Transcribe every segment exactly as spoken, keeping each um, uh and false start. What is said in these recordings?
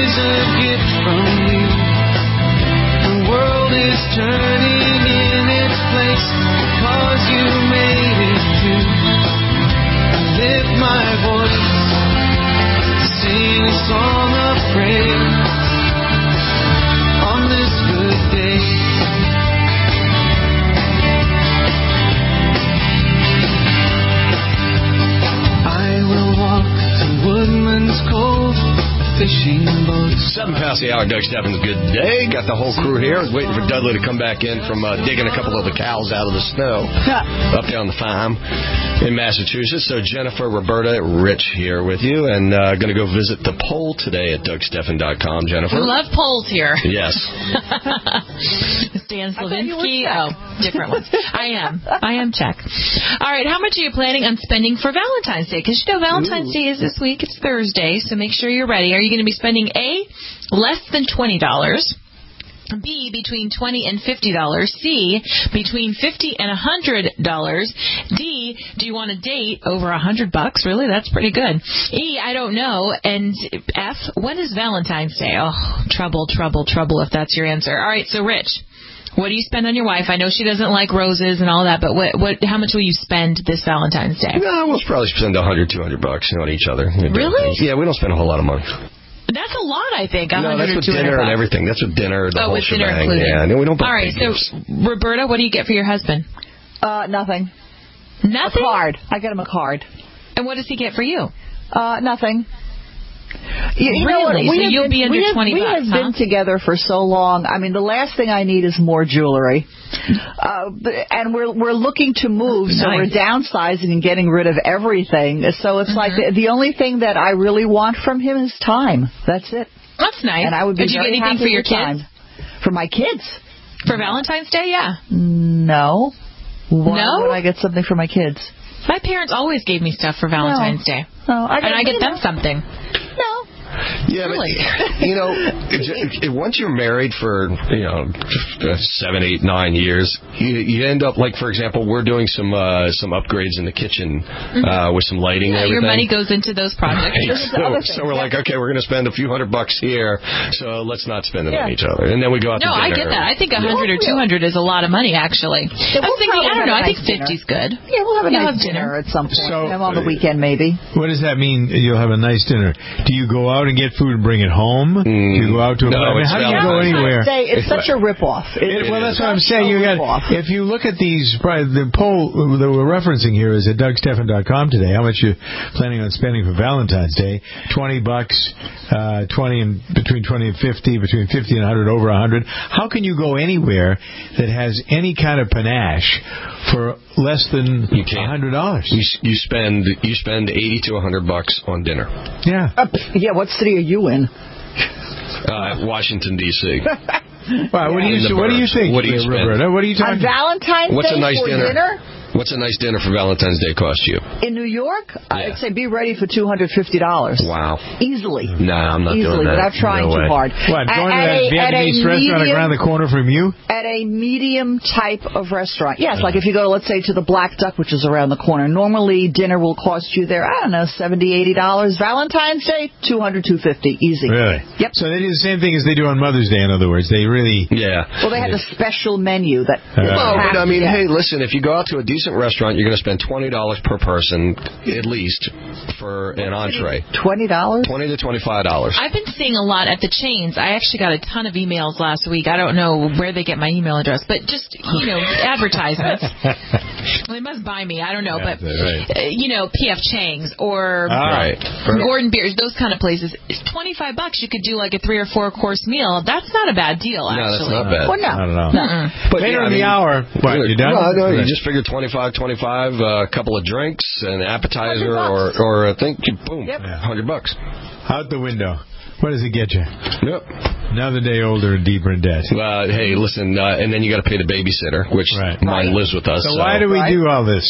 is a gift from you. The world is turning in its place because you made it too. I lift my voice to sing a song of praise on this good day. I will walk to Woodman's Cove, fishing boat. Seven past the hour, Doug Steffens. Good day. Got the whole crew here. Waiting for Dudley to come back in from uh, digging a couple of the cows out of the snow up there on the farm in Massachusetts. So Jennifer, Roberta, Rich here with you, and uh, going to go visit the poll today at Doug Steffen dot com. Jennifer, we love polls here. Yes. Stan Slavinsky. Oh, different ones. I am. I am Czech. All right. How much are you planning on spending for Valentine's Day? Because you know Valentine's Ooh. Day is this week. It's Thursday, so make sure you're ready. Are you going to be spending A, less than twenty dollars, B, between twenty dollars and fifty dollars, C, between fifty dollars and one hundred dollars, D, do you want a date over one hundred bucks? Really? That's pretty good. E, I don't know. And F, when is Valentine's Day? Oh, trouble, trouble, trouble if that's your answer. All right, so Rich, what do you spend on your wife? I know she doesn't like roses and all that, but what, what, how much will you spend this Valentine's Day? No, we'll probably spend one hundred, two hundred bucks on each other. Really? Yeah, we don't spend a whole lot of money. That's a lot, I think. No, that's with dinner bucks. and everything. That's with dinner, the oh, whole with dinner shebang. included. Yeah, no, we don't buy All right, so gifts. Roberta, what do you get for your husband? Uh, nothing. Nothing? A card. I get him a card. And what does he get for you? Uh, nothing. You, you really? know what? We so have you'll been, be under we have, twenty we bucks, have huh? been together for so long. I mean, the last thing I need is more jewelry. Uh, and we're we're looking to move, nice. so we're downsizing and getting rid of everything. So it's mm-hmm. like the, the only thing that I really want from him is time. That's it. That's nice. And I would be Did you very get anything happy for your with kids? Time. For my kids? For Valentine's Day, yeah. No. Why no? would I get something for my kids? My parents always gave me stuff for Valentine's no. Day. No, I and I get them know. something. No. Yeah, really? but, you know, once you're married for, you know, seven, eight, nine years, you, you end up, like, for example, we're doing some uh, some upgrades in the kitchen mm-hmm. uh, with some lighting yeah, and everything. Your money goes into those projects. Right. So, so we're yeah. like, okay, we're going to spend a few hundred bucks here, so let's not spend it yeah. on each other. And then we go out no, to dinner. No, I get that. I think one hundred yeah. or two hundred is a lot of money, actually. Yeah, I was we'll thinking, I don't know, I think nice fifty is good. Yeah, we'll have a you'll nice have dinner. dinner at some point. So, on the weekend, maybe. What does that mean, you'll have a nice dinner? Do you go out and get food and bring it home? Mm, do you go out to a no, I mean, how do you go anywhere? Say, it's such a rip-off. It, it, well, it that's what I'm saying. You got if you look at these, the poll that we're referencing here is at Doug Steffen dot com today. How much you planning on spending for Valentine's Day? Twenty bucks, uh, twenty and between twenty and fifty, between fifty and a hundred, over a hundred. How can you go anywhere that has any kind of panache for less than a hundred dollars? You you spend you spend eighty to a hundred bucks on dinner. Yeah. Uh, yeah. What city are you in? Uh, Washington D C Wow, what, yeah. do you, what do you think, what do you Roberta? What are you talking about? On Valentine's What's Day a nice for dinner? dinner? What's a nice dinner for Valentine's Day cost you? In New York, yeah. I'd say be ready for two hundred fifty dollars. Wow. Easily. No, nah, I'm not Easily, doing that. without trying no too hard. What, going at, to that a, Vietnamese restaurant medium, around the corner from you? At a medium type of restaurant. Yes, like if you go, let's say, to the Black Duck, which is around the corner. Normally, dinner will cost you there, I don't know, seventy dollars, eighty dollars. Valentine's Day, two hundred dollars, two hundred fifty dollars. Easy. Really? Yep. So they do the same thing as they do on Mother's Day, in other words. They really... Yeah. Well, they had a special menu that... Uh, well, but I mean, yeah. hey, listen, if you go out to a decent restaurant, you're going to spend twenty dollars per person, at least, for an entree. twenty dollars? twenty to twenty-five dollars. I've been seeing a lot at the chains. I actually got a ton of emails last week. I don't know where they get my email address, but just, you know, advertisements. Well, they must buy me. I don't know, yeah, but, right. uh, you know, P F Chang's or right. Gordon Beers, those kind of places. It's twenty-five bucks. You could do like a three or four course meal. That's not a bad deal, actually. No, that's not bad. Well, no. I don't know. Uh-uh. But later yeah, in I mean, the hour, what, you done? No, no, you just figure twenty-five, twenty-five, a uh, couple of drinks, an appetizer, or, or I think, boom, yep. one hundred bucks. Out the window. What does it get you? Yep. Another day older and deeper in debt. Uh, hey, listen, uh, and then you got to pay the babysitter, which right. mine right. lives with us. So, so why do we right. do all this?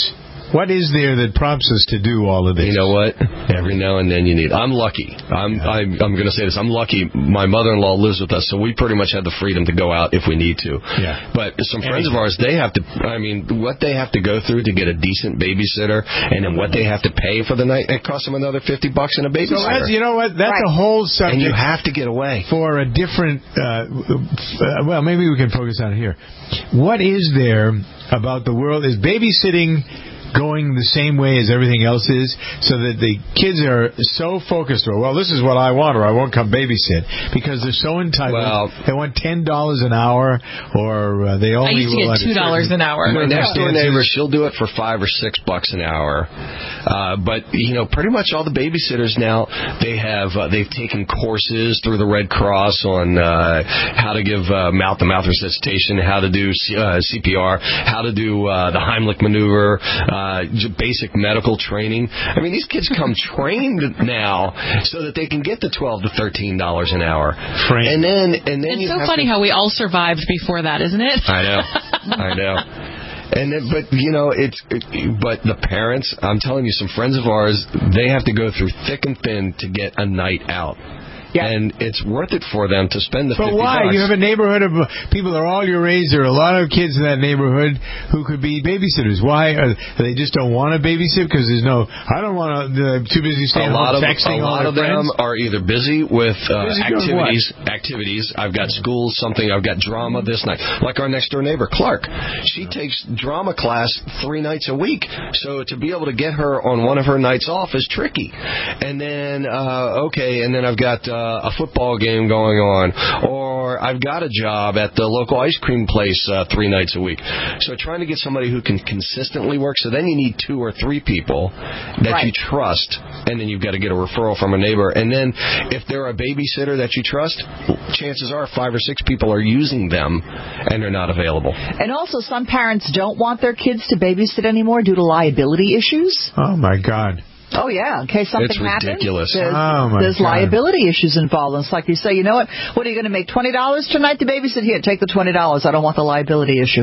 What is there that prompts us to do all of this? You know what? Every now and then you need. I'm lucky. I'm yeah. I'm, I'm going to say this. I'm lucky. My mother-in-law lives with us, so we pretty much have the freedom to go out if we need to. Yeah. But some friends of ours, they have to. I mean, what they have to go through to get a decent babysitter, and then what they have to pay for the night, it costs them another fifty bucks in a babysitter. So that's, you know what? That's right. a whole subject. And you have to get away for a different. Uh, uh, well, maybe we can focus on it here. What is there about the world? Is babysitting going the same way as everything else is, so that the kids are so focused on, well, this is what I want, or I won't come babysit, because they're so entitled. Well, they want ten dollars an hour, or uh, they only I used to will get two dollars an hour. My next door neighbor, she'll do it for five or six bucks an hour. Uh, but you know, pretty much all the babysitters now, they have uh, they've taken courses through the Red Cross on uh, how to give uh, mouth-to-mouth resuscitation, how to do C- uh, C P R, how to do uh, the Heimlich maneuver. Uh, Uh, basic medical training. I mean, these kids come trained now so that they can get the twelve to thirteen dollars an hour. Trained. And then, and then it's you so have funny to, how we all survived before that, isn't it? I know, I know. And then, but you know, it's. It, but the parents, I'm telling you, some friends of ours, they have to go through thick and thin to get a night out. Yeah. And it's worth it for them to spend the but fifty why? bucks. You have a neighborhood of people that are all your age. There are a lot of kids in that neighborhood who could be babysitters. Why? Are they just don't want to babysit because there's no. I don't want to. They're too busy staying home texting all their friends. A lot of them are either busy with uh, busy activities. Activities. I've got school, something. I've got drama this night. Like our next door neighbor, Clark. She takes drama class three nights a week. So to be able to get her on one of her nights off is tricky. And then uh, okay, and then I've got. Uh, Uh, a football game going on, or I've got a job at the local ice cream place uh, three nights a week. So trying to get somebody who can consistently work. So then you need two or three people that right. you trust, and then you've got to get a referral from a neighbor. And then if they're a babysitter that you trust, chances are five or six people are using them, and they're not available. And also, some parents don't want their kids to babysit anymore due to liability issues. Oh, my God. Oh, yeah. In case something it's happens, ridiculous. there's, oh there's God. liability issues involved. And it's like you say, you know what? What are you going to make twenty dollars tonight to babysit? Here, take the twenty dollars. I don't want the liability issue.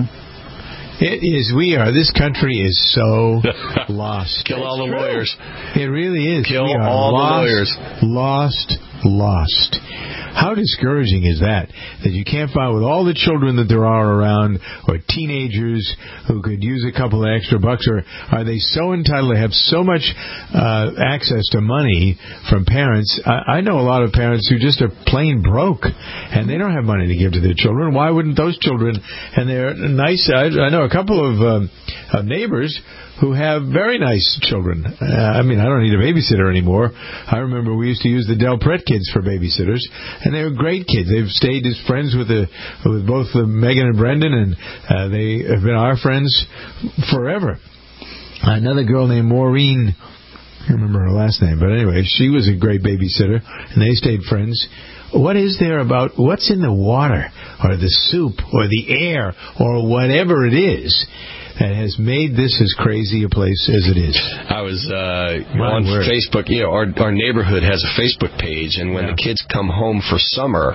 It is. We are. This country is so lost. Kill all the true. lawyers. It really is. Kill we are all lost, the lawyers. Lost, lost. How discouraging is that? That you can't find with all the children that there are around, or teenagers who could use a couple of extra bucks, or are they so entitled to have so much uh, access to money from parents? I, I know a lot of parents who just are plain broke, and they don't have money to give to their children. Why wouldn't those children? And they're nice. I, I know a couple of, um, of neighbors who have very nice children. Uh, I mean, I don't need a babysitter anymore. I remember we used to use the Del Pret kids for babysitters, and they were great kids. They've stayed as friends with the with both uh, Megan and Brendan, and uh, they have been our friends forever. Another girl named Maureen, I don't remember her last name, but anyway, she was a great babysitter, and they stayed friends. What is there about what's in the water, or the soup, or the air, or whatever it is, that has made this as crazy a place as it is? I was uh, on word. Facebook. You know, our our neighborhood has a Facebook page, and when yeah. the kids come home for summer,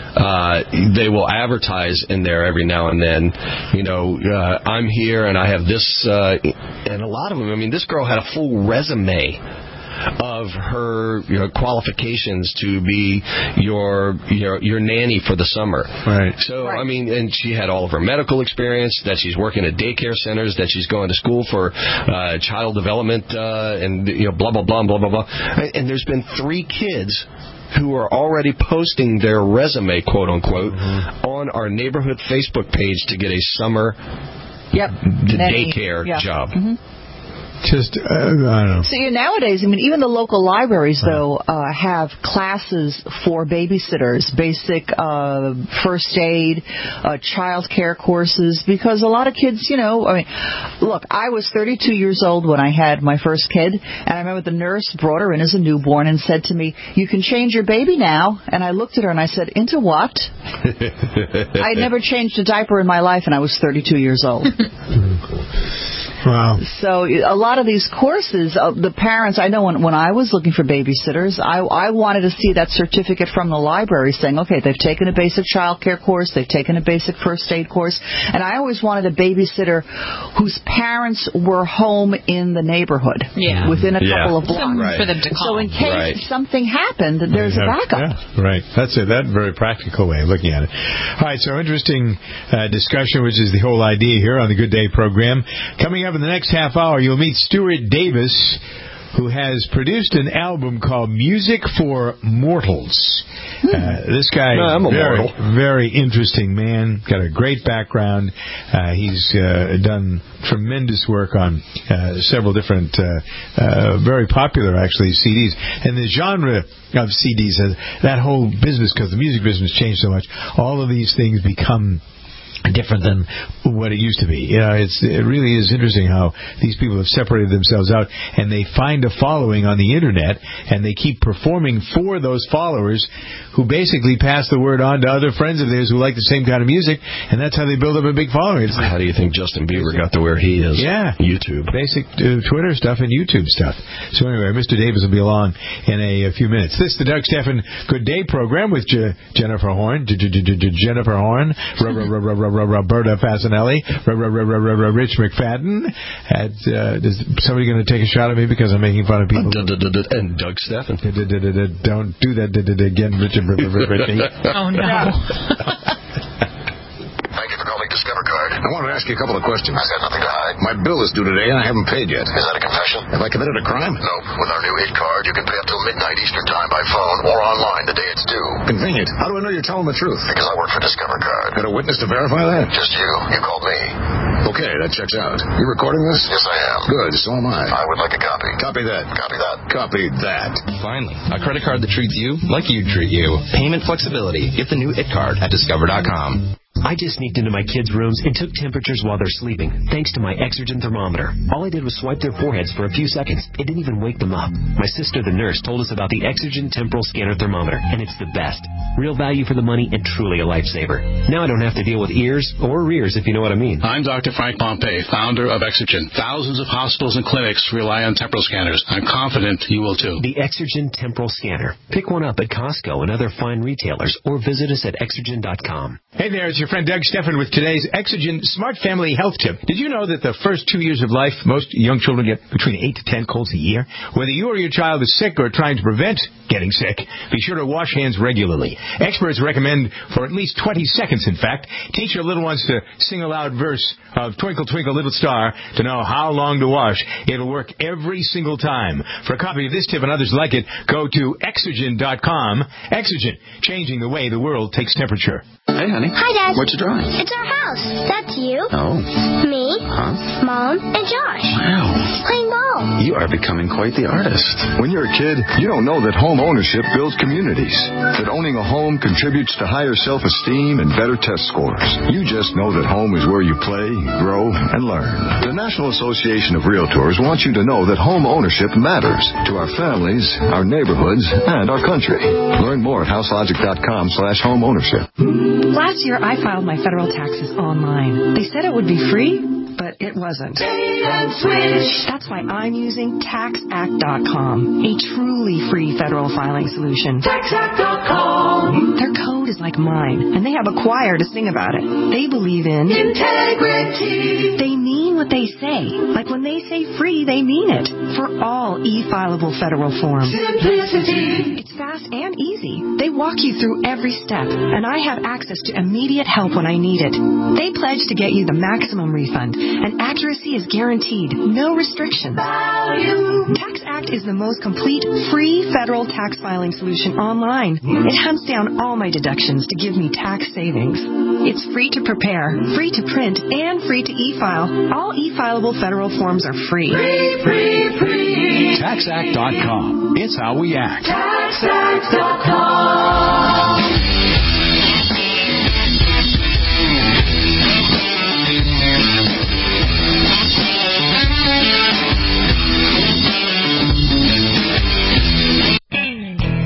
uh, they will advertise in there every now and then. You know, uh, I'm here, and I have this, uh, and a lot of them. I mean, this girl had a full resume of her you know, qualifications to be your, your your nanny for the summer. Right. So, right. I mean, and she had all of her medical experience, that she's working at daycare centers, that she's going to school for uh, child development, uh, and, you know, blah, blah, blah, blah, blah, blah. And there's been three kids who are already posting their resume, quote unquote, mm-hmm. on our neighborhood Facebook page to get a summer yep. daycare yeah. job. Mm-hmm. Just, uh, I don't know. See, nowadays, I mean, even the local libraries, though, uh, have classes for babysitters, basic uh, first aid, uh, child care courses, because a lot of kids, you know, I mean, look, I was thirty-two years old when I had my first kid, and I remember the nurse brought her in as a newborn and said to me, you can change your baby now. And I looked at her and I said, into what? I'd never changed a diaper in my life, and I was thirty-two years old. Wow. So a lot of these courses, uh, the parents, I know when, when I was looking for babysitters, I, I wanted to see that certificate from the library saying, okay, they've taken a basic child care course, they've taken a basic first aid course, and I always wanted a babysitter whose parents were home in the neighborhood, yeah. within a yeah. couple of blocks. Right. For them to call. So in case right. something happened, there's a backup. Yeah, right. That's a that very practical way of looking at it. All right, so interesting uh, discussion, which is the whole idea here on the Good Day program. Coming up in the next half hour, you'll meet Stuart Davis, who has produced an album called Music for Mortals. Uh, this guy no, I'm a very, mortal. very interesting man, got a great background. Uh, he's uh, done tremendous work on uh, several different, uh, uh, very popular, actually, C Ds. And the genre of C Ds, uh, that whole business, because the music business changed so much, all of these things become different than what it used to be. You know, it's it really is interesting how these people have separated themselves out, and they find a following on the internet, and they keep performing for those followers, who basically pass the word on to other friends of theirs who like the same kind of music, and that's how they build up a big following. It's how do you think Justin Bieber got to where he is? Yeah, YouTube, basic uh, Twitter stuff and YouTube stuff. So anyway, Mister Davis will be along in a, a few minutes. This is the Doug Stephan Good Day program with J- Jennifer Horn, J- J- J- Jennifer Horn, Roberta Fasanelli, Rich McFadden. Had, uh, is somebody going to take a shot at me because I'm making fun of people? And Doug Stephan. Don't do that again, Richard. Oh, no. Thank you for calling Discover Card. I wanted to ask you a couple of questions. I got nothing to hide. My bill is due today, and I haven't paid yet. Is that a confession? Have I committed a crime? No. With our new It Card, you can pay up till midnight Eastern Time by phone or online the day it's due. Convenient. How do I know you're telling the truth? Because I work for Discover Card. Got a witness to verify that? Just you. You called me. Okay, that checks out. You recording this? Yes, I am. Good, so am I. I would like a copy. Copy that. Copy that. Copy that. Finally, a credit card that treats you like you'd treat you. Payment flexibility. Get the new It Card at Discover dot com. I just sneaked into my kids' rooms and took temperatures while they're sleeping, thanks to my Exergen thermometer. All I did was swipe their foreheads for a few seconds. It didn't even wake them up. My sister, the nurse, told us about the Exergen Temporal Scanner Thermometer, and it's the best. Real value for the money and truly a lifesaver. Now I don't have to deal with ears or rears, if you know what I mean. I'm Doctor Frank Pompey, founder of Exergen. Thousands of hospitals and clinics rely on temporal scanners. I'm confident you will too. The Exergen Temporal Scanner. Pick one up at Costco and other fine retailers, or visit us at Exergen dot com. Hey there, it's your friend Doug Stephan with today's Exergen Smart Family Health Tip. Did you know that the first two years of life, most young children get between eight to ten colds a year? Whether you or your child is sick or trying to prevent getting sick, be sure to wash hands regularly. Experts recommend for at least twenty seconds, in fact. Teach your little ones to sing a loud verse of Twinkle, Twinkle, Little Star to know how long to wash. It'll work every single time. For a copy of this tip and others like it, go to Exergen dot com. Exergen, changing the way the world takes temperature. Hey, honey. Hi, Dad. What you drawing? It's our house. That's you. Oh. Me. Huh? Mom and Josh. Wow. Playing ball. You are becoming quite the artist. When you're a kid, you don't know that home ownership builds communities. That owning a home contributes to higher self-esteem and better test scores. You just know that home is where you play, grow, and learn. The National Association of Realtors wants you to know that home ownership matters to our families, our neighborhoods, and our country. Learn more at houselogic dot com slash home ownership. Last year, I filed my federal taxes online. They said it would be free, but it wasn't. That's why I'm using tax act dot com, a truly free federal filing solution. tax act dot com. Their code is like mine, and they have a choir to sing about it. They believe in integrity. They mean what they say. Like when they say free, they mean it. For all e-fileable federal forms. Simplicity. It's fast and easy. They walk you through every step, and I have access to immediate help when I need it. They pledge to get you the maximum refund, and accuracy is guaranteed. No restrictions. Value. TaxAct is the most complete free federal tax filing solution online. It hunts down all my deductions to give me tax savings. It's free to prepare, free to print, and free to e-file. All e-fileable federal forms are free. Free, free, free. tax act dot com. It's how we act. tax act dot com.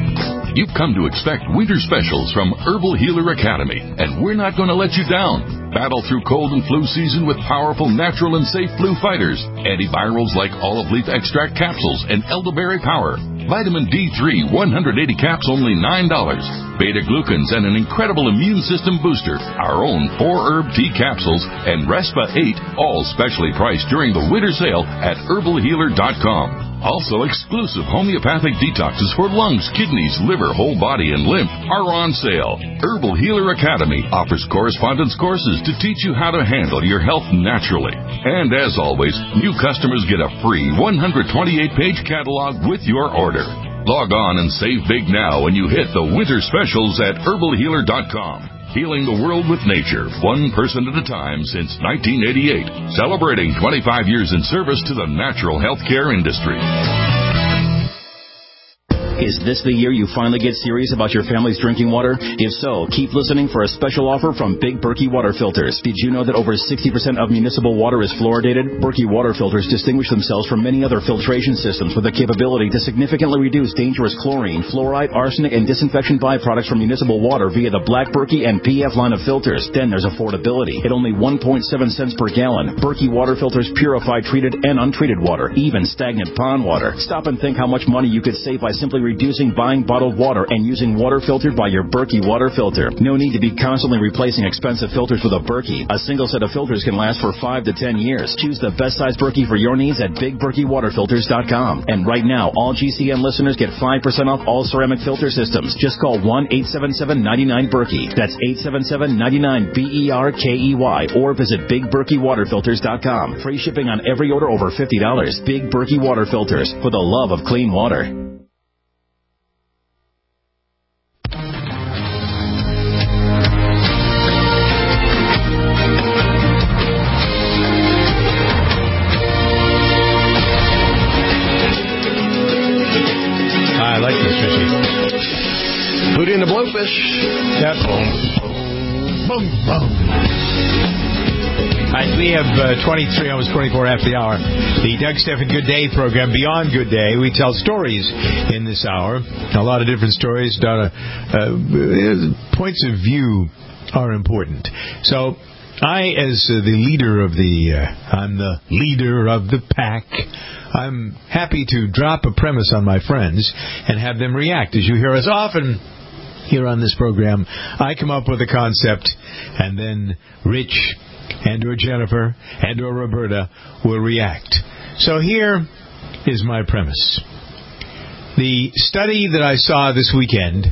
You've come to expect winter specials from Herbal Healer Academy, and we're not going to let you down. battle through cold and flu season with powerful, natural, and safe flu fighters. Antivirals like olive leaf extract capsules and elderberry power. Vitamin D three, one hundred eighty caps, only nine dollars. Beta-glucans and an incredible immune system booster. Our own four-herb tea capsules and Respa eight, all specially priced during the winter sale at herbal healer dot com. Also, exclusive homeopathic detoxes for lungs, kidneys, liver, whole body, and lymph are on sale. Herbal Healer Academy offers correspondence courses to teach you how to handle your health naturally. And as always, new customers get a free one hundred twenty-eight page catalog with your order. Log on and save big now when you hit the winter specials at herbal healer dot com. Healing the world with nature, one person at a time since nineteen eighty-eight. Celebrating twenty-five years in service to the natural healthcare industry. Is this the year you finally get serious about your family's drinking water? If so, keep listening for a special offer from Big Berkey Water Filters. Did you know that over sixty percent of municipal water is fluoridated? Berkey Water Filters distinguish themselves from many other filtration systems with the capability to significantly reduce dangerous chlorine, fluoride, arsenic, and disinfection byproducts from municipal water via the Black Berkey and P F line of filters. Then there's affordability. At only one point seven cents per gallon, Berkey Water Filters purify treated and untreated water, even stagnant pond water. Stop and think how much money you could save by simply reducing buying bottled water and using water filtered by your Berkey water filter. No need to be constantly replacing expensive filters with a Berkey. A single set of filters can last for five to ten years. Choose the best size Berkey for your needs at big berkey water filters dot com. And right now, all G C N listeners get five percent off all ceramic filter systems. Just call one eight seven seven, nine nine, Berkey. That's eight seven seven, nine nine, B E R K E Y. Or visit big berkey water filters dot com. Free shipping on every order over fifty dollars. Big Berkey Water Filters, for the love of clean water. Hootie and the Blowfish. Yep. Boom, boom, boom. All right, we have uh, twenty-three, almost twenty-four after the hour. The Doug Stephan Good Day program, Beyond Good Day. We tell stories in this hour. A lot of different stories. Uh, uh, points of view are important. So, I, as uh, the leader of the, uh, I'm the leader of the pack. I'm happy to drop a premise on my friends and have them react. As you hear us often here on this program, I come up with a concept, and then Rich and or Jennifer and or Roberta will react. So here is my premise. The study that I saw this weekend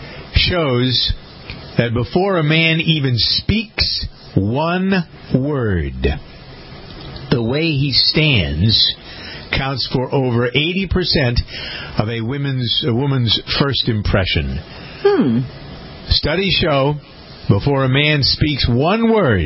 shows that before a man even speaks one word, the way he stands counts for over eighty percent of a woman's a woman's first impression. Hmm. Studies show before a man speaks one word,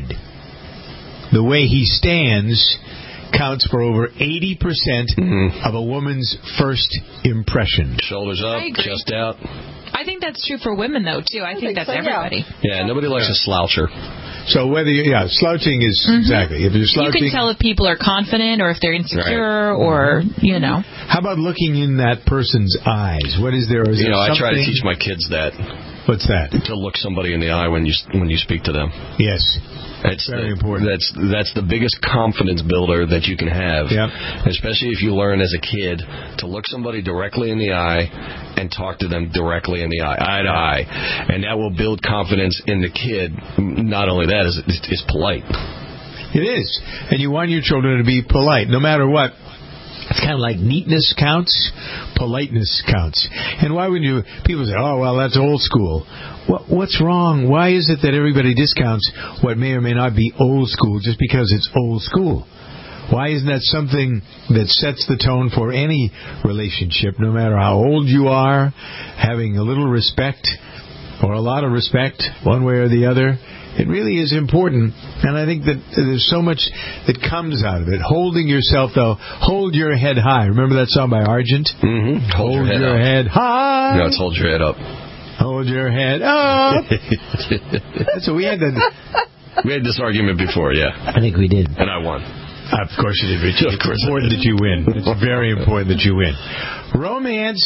the way he stands counts for over eighty percent mm-hmm. of a woman's first impression. Shoulders up, chest out. I think that's true for women, though, too. I, I think, think that's so, everybody. Yeah, yeah nobody likes a sloucher. So whether you, yeah, slouching is mm-hmm. exactly. If you're slouching, you can tell if people are confident or if they're insecure right. or, you know. How about looking in that person's eyes? What is there? Is you there know, something? I try to teach my kids that. What's that? To look somebody in the eye when you when you speak to them. Yes. That's very the, important. That's that's the biggest confidence builder that you can have. Yep. Especially if you learn as a kid to look somebody directly in the eye and talk to them directly in the eye, eye to eye, and that will build confidence in the kid. Not only that, is it's, it's polite. It is, and you want your children to be polite, no matter what. It's kind of like neatness counts, politeness counts. And why would you... People say, oh, well, that's old school. What, what's wrong? Why is it that everybody discounts what may or may not be old school just because it's old school? Why isn't that something that sets the tone for any relationship, no matter how old you are, having a little respect or a lot of respect, one way or the other? It really is important, and I think that there's so much that comes out of it. Holding yourself, though, hold your head high. Remember that song by Argent? Mm-hmm. Hold, hold your, head, your head high. No, it's hold your head up. Hold your head up. So we had that. We had this argument before, yeah. I think we did. And I won. Of course you did, Richard. It's important that you win. It's very important that you win. Romance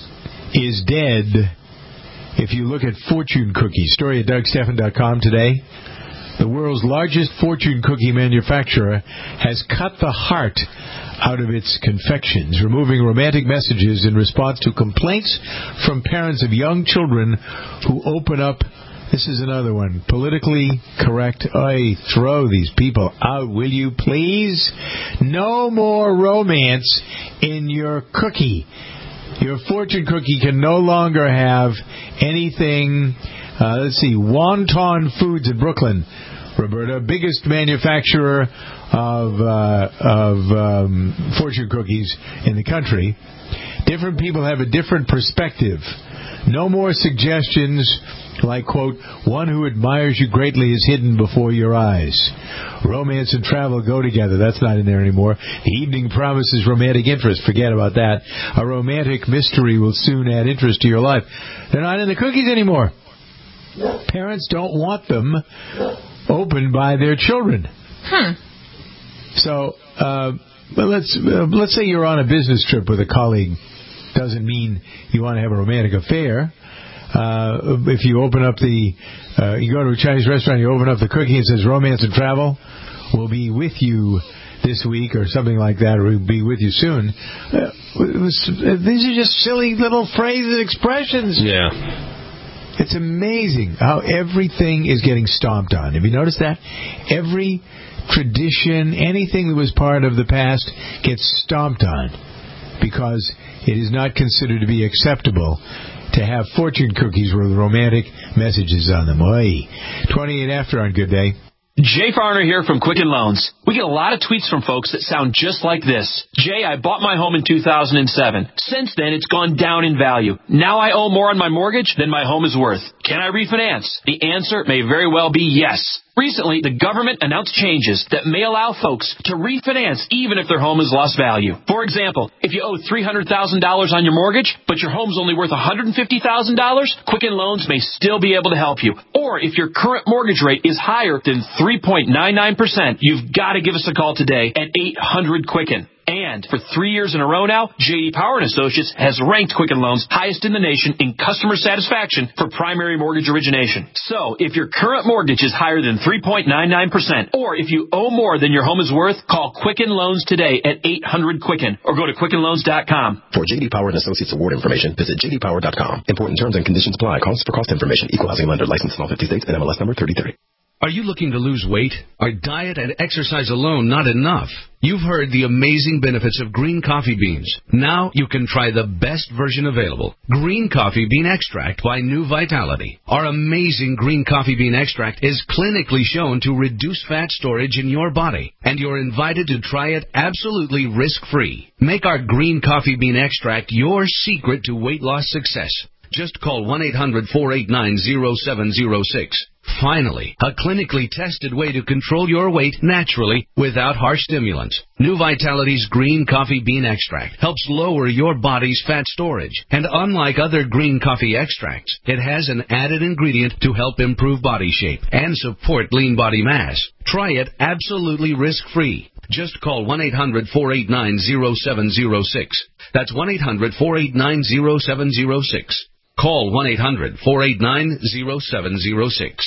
is dead. If you look at fortune cookies, story at Doug Stephan dot com today. the world's largest fortune cookie manufacturer, has cut the heart out of its confections, removing romantic messages in response to complaints from parents of young children who open up. This is another one. Politically correct. I throw these people out, will you please? No more romance in your cookie. Your fortune cookie can no longer have anything. Uh, let's see. Wonton Foods in Brooklyn, Roberta, biggest manufacturer of uh, of um, fortune cookies in the country. Different people have a different perspective. No more suggestions like, quote, one who admires you greatly is hidden before your eyes. Romance and travel go together. That's not in there anymore. The evening promises romantic interest. Forget about that. A romantic mystery will soon add interest to your life. They're not in the cookies anymore. Parents don't want them opened by their children. Hmm. So, uh, let's uh, let's say you're on a business trip with a colleague. Doesn't mean you want to have a romantic affair. Uh, if you open up the, uh, you go to a Chinese restaurant, you open up the cookie and it says romance and travel will be with you this week or something like that, or will be with you soon. Uh, it was, these are just silly little phrases, expressions. Yeah. It's amazing how everything is getting stomped on. Have you noticed that? Every tradition, anything that was part of the past gets stomped on because it is not considered to be acceptable to have fortune cookies with romantic messages on them. Oy. twenty-eight after on Good Day. Jay Farner here from Quicken Loans. We get a lot of tweets from folks that sound just like this. Jay, I bought my home in two thousand seven. Since then, it's gone down in value. Now I owe more on my mortgage than my home is worth. Can I refinance? The answer may very well be yes. Recently, the government announced changes that may allow folks to refinance even if their home has lost value. For example, if you owe three hundred thousand dollars on your mortgage, but your home's only worth one hundred fifty thousand dollars, Quicken Loans may still be able to help you. Or if your current mortgage rate is higher than three point nine nine percent, you've got to give us a call today at eight hundred Quicken. And for three years in a row now, J D Power and Associates has ranked Quicken Loans highest in the nation in customer satisfaction for primary mortgage origination. So if your current mortgage is higher than three point nine nine percent, or if you owe more than your home is worth, call Quicken Loans today at eight hundred Quicken or go to Quicken Loans dot com. For J D Power and Associates award information, visit J D Power dot com. Important terms and conditions apply. Calls for cost information. Equal housing lender. Licensed in all fifty states and M L S number thirty thirty. Are you looking to lose weight? Are diet and exercise alone not enough? You've heard the amazing benefits of green coffee beans. Now you can try the best version available. Green Coffee Bean Extract by New Vitality. Our amazing green coffee bean extract is clinically shown to reduce fat storage in your body, and you're invited to try it absolutely risk-free. Make our green coffee bean extract your secret to weight loss success. Just call one eight hundred four eight nine zero seven zero six. Finally, a clinically tested way to control your weight naturally without harsh stimulants. New Vitality's Green Coffee Bean Extract helps lower your body's fat storage. And unlike other green coffee extracts, it has an added ingredient to help improve body shape and support lean body mass. Try it absolutely risk-free. Just call one eight hundred four eight nine zero seven zero six. That's one eight hundred four eight nine zero seven zero six. Call one eight hundred four eight nine zero seven zero six.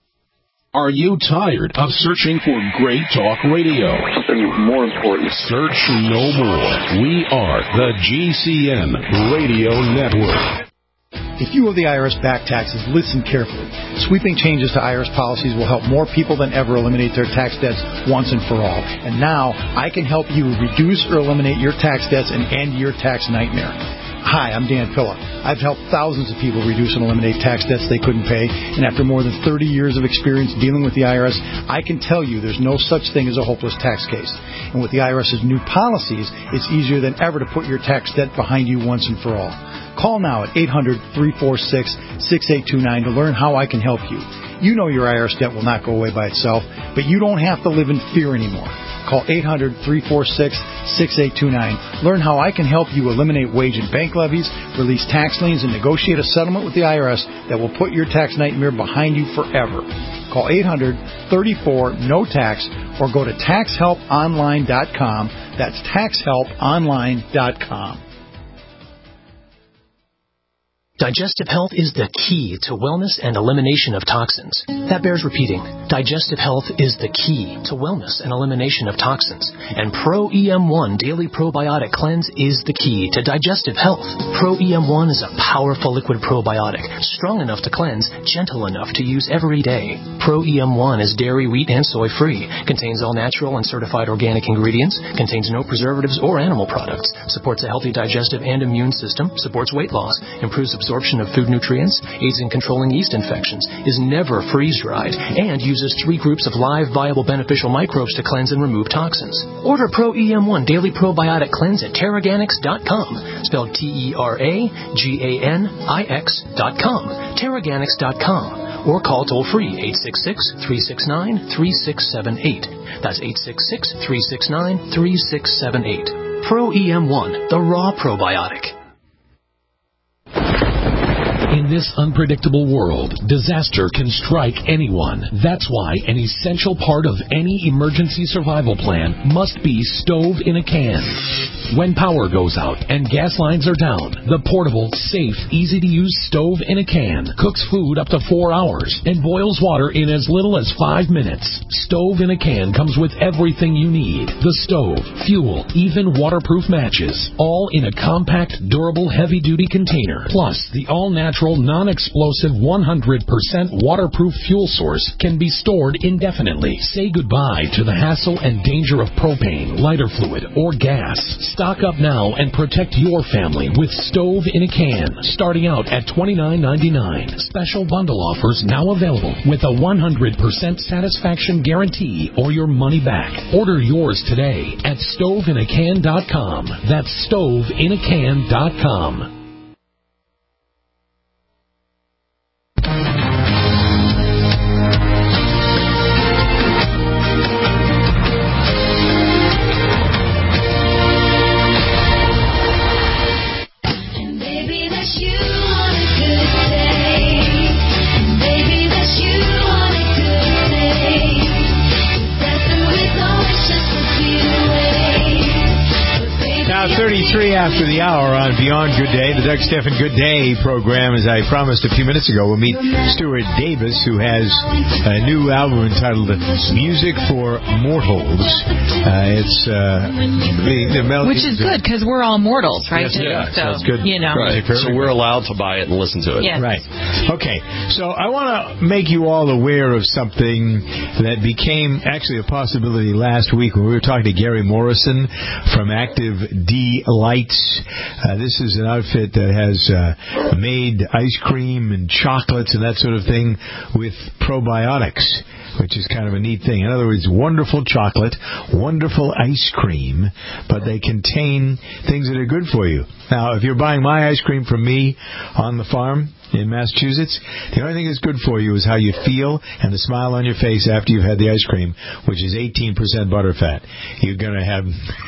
Are you tired of searching for great talk radio? Something more important. Search no more. We are the G C N Radio Network. If you owe the I R S back taxes, listen carefully. Sweeping changes to I R S policies will help more people than ever eliminate their tax debts once and for all. And now, I can help you reduce or eliminate your tax debts and end your tax nightmare. Hi, I'm Dan Pilla. I've helped thousands of people reduce and eliminate tax debts they couldn't pay, and after more than thirty years of experience dealing with the I R S, I can tell you there's no such thing as a hopeless tax case. And with the IRS's new policies, it's easier than ever to put your tax debt behind you once and for all. Call now at eight hundred three four six six eight two nine to learn how I can help you. You know your I R S debt will not go away by itself, but you don't have to live in fear anymore. Call eight hundred three four six six eight two nine. Learn how I can help you eliminate wage and bank levies, release tax liens, and negotiate a settlement with the I R S that will put your tax nightmare behind you forever. Call eight hundred three four N O tax or go to tax help online dot com. That's tax help online dot com. Digestive health is the key to wellness and elimination of toxins. That bears repeating. Digestive health is the key to wellness and elimination of toxins. And Pro E M one Daily Probiotic Cleanse is the key to digestive health. Pro E M one is a powerful liquid probiotic, strong enough to cleanse, gentle enough to use every day. Pro E M one is dairy, wheat, and soy free, contains all natural and certified organic ingredients, contains no preservatives or animal products, supports a healthy digestive and immune system, supports weight loss, improves absorption of food nutrients, aids in controlling yeast infections, is never freeze-dried, and uses three groups of live, viable, beneficial microbes to cleanse and remove toxins. Order Pro E M one Daily Probiotic Cleanse at Terraganics dot com, spelled T E R A G A N I X dot com, Terraganics dot com, or call toll-free eight six six, three six nine, three six seven eight. That's eight six six, three six nine, three six seven eight. Pro E M one, the raw probiotic. In this unpredictable world, disaster can strike anyone. That's why an essential part of any emergency survival plan must be stove in a can. When power goes out and gas lines are down, the portable, safe, easy-to-use stove in a can cooks food up to four hours and boils water in as little as five minutes. Stove in a can comes with everything you need. The stove, fuel, even waterproof matches, all in a compact, durable, heavy-duty container. Plus, the all-natural, non-explosive, one hundred percent waterproof fuel source can be stored indefinitely. Say goodbye to the hassle and danger of propane, lighter fluid, or gas. Stock up now and protect your family with stove in a can, starting out at twenty-nine ninety-nine. Special bundle offers now available with a one hundred percent satisfaction guarantee or your money back. Order yours today at stove in a can dot com. That's stove in a can dot com. thirty-three after the hour on Beyond Good Day, the Doug Stephan Good Day program. As I promised a few minutes ago, we'll meet Stuart Davis, who has a new album entitled Music for Mortals. Uh, it's uh, the, the melody, which is good because we're all mortals, right? Yes, yeah, so, so it's good. You know, right. So we're allowed to buy it and listen to it. Yes. Right. Okay. So I want to make you all aware of something that became actually a possibility last week when we were talking to Gary Morrison from Active Delights. Uh, this is an outfit that has uh, made ice cream and chocolates and that sort of thing with probiotics, which is kind of a neat thing. In other words, wonderful chocolate, wonderful ice cream, but they contain things that are good for you. Now, if you're buying my ice cream from me on the farm in Massachusetts, the only thing that's good for you is how you feel and the smile on your face after you've had the ice cream, which is eighteen percent butterfat. You're going to have...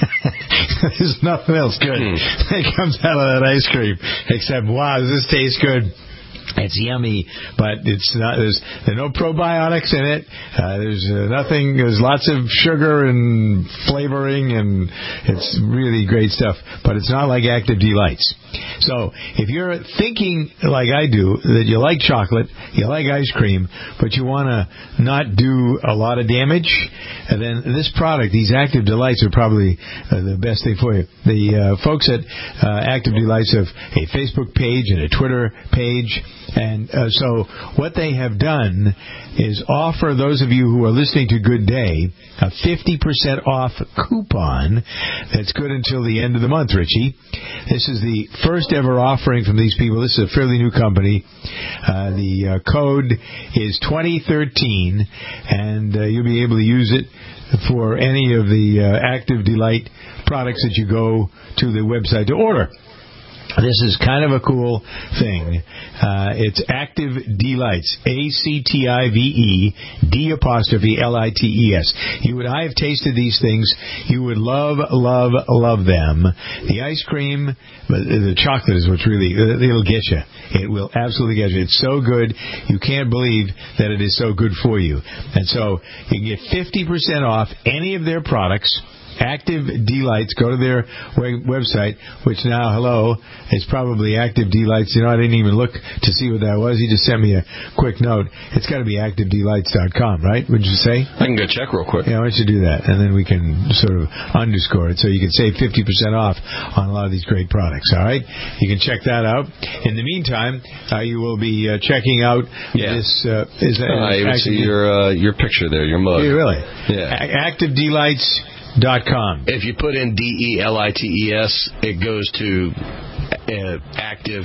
There's nothing else good that comes out of that ice cream except, wow, does this taste good? It's yummy, but it's not. There's, there are no probiotics in it. Uh, there's uh, nothing. There's lots of sugar and flavoring, and it's really great stuff. But it's not like Active Delights. So if you're thinking like I do that you like chocolate, you like ice cream, but you want to not do a lot of damage, then this product, these Active Delights, are probably uh, the best thing for you. The uh, folks at uh, Active Delights have a Facebook page and a Twitter page. And uh, so what they have done is offer those of you who are listening to Good Day a fifty percent off coupon that's good until the end of the month, Richie. This is the first ever offering from these people. This is a fairly new company. Uh, the uh, code is twenty thirteen, and uh, you'll be able to use it for any of the uh, Active Delight products that you go to the website to order. This is kind of a cool thing. Uh, it's Active Delights, A C T I V E D apostrophe L I T E S. You would, I have tasted these things. You would love, love, love them. The ice cream, but the chocolate is what's really, it'll get you. It will absolutely get you. It's so good, you can't believe that it is so good for you. And so you can get fifty percent off any of their products Active D-Lights. Go to their we- website, which now, hello, is probably Active D-Lights. You know, I didn't even look to see what that was. He just sent me a quick note. It's got to be active d lights dot com, right? Would you say? I can go check real quick. Yeah, why don't you do that? And then we can sort of underscore it so you can save fifty percent off on a lot of these great products, all right? You can check that out. In the meantime, uh, you will be uh, checking out yeah. this. Uh, is that, uh, I even see your, uh, your picture there, your mug. Yeah, really? Yeah. active d lights dot com. If you put in D E L I T E S, it goes to uh, active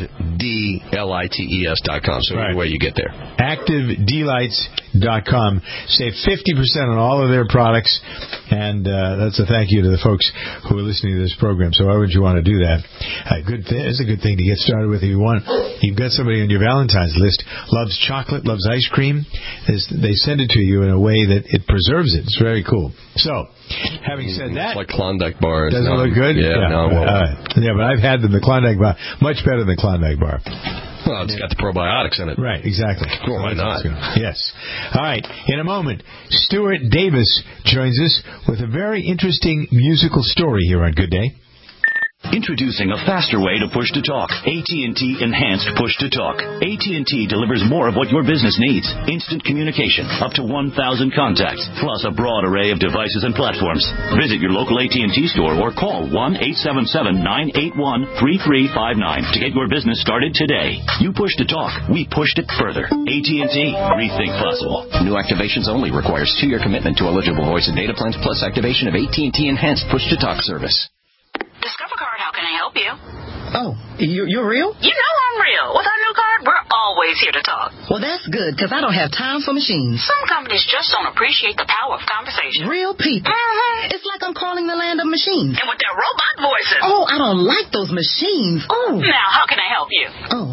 d lights dot com. So right. Either way you get there. active d lights dot com. Save fifty percent on all of their products. And uh, that's a thank you to the folks who are listening to this program. So why would you want to do that? Uh, good th- it's a good thing to get started with if you want. You've got somebody on your Valentine's list, loves chocolate, loves ice cream. There's, they send it to you in a way that it preserves it. It's very cool. So, having said that, it's like Klondike bars. Doesn't no, it look good? Yeah, yeah. no, well, uh, yeah, but I've had them. The Klondike bar, much better than Klondike bar. Well, it's got the probiotics in it. Right, exactly. Well, why not? Yes. All right. In a moment, Stuart Davis joins us with a very interesting musical story here on Good Day. Introducing a faster way to push-to-talk. A T and T Enhanced Push-to-Talk. A T and T delivers more of what your business needs. Instant communication, up to one thousand contacts, plus a broad array of devices and platforms. Visit your local A T and T store or call one eight seven seven, nine eight one, three three five nine to get your business started today. You push-to-talk. We pushed it further. A T and T. Rethink possible. New activations only requires two-year commitment to eligible voice and data plans plus activation of A T and T Enhanced Push-to-Talk service. Discover Card, how can I help you? Oh, you, you're real? You know I'm real. With our new card, we're always here to talk. Well, that's good, because I don't have time for machines. Some companies just don't appreciate the power of conversation. Real people. Mm-hmm. It's like I'm calling the land of machines. And with their robot voices. Oh, I don't like those machines. Oh. Now, how can I help you? Oh,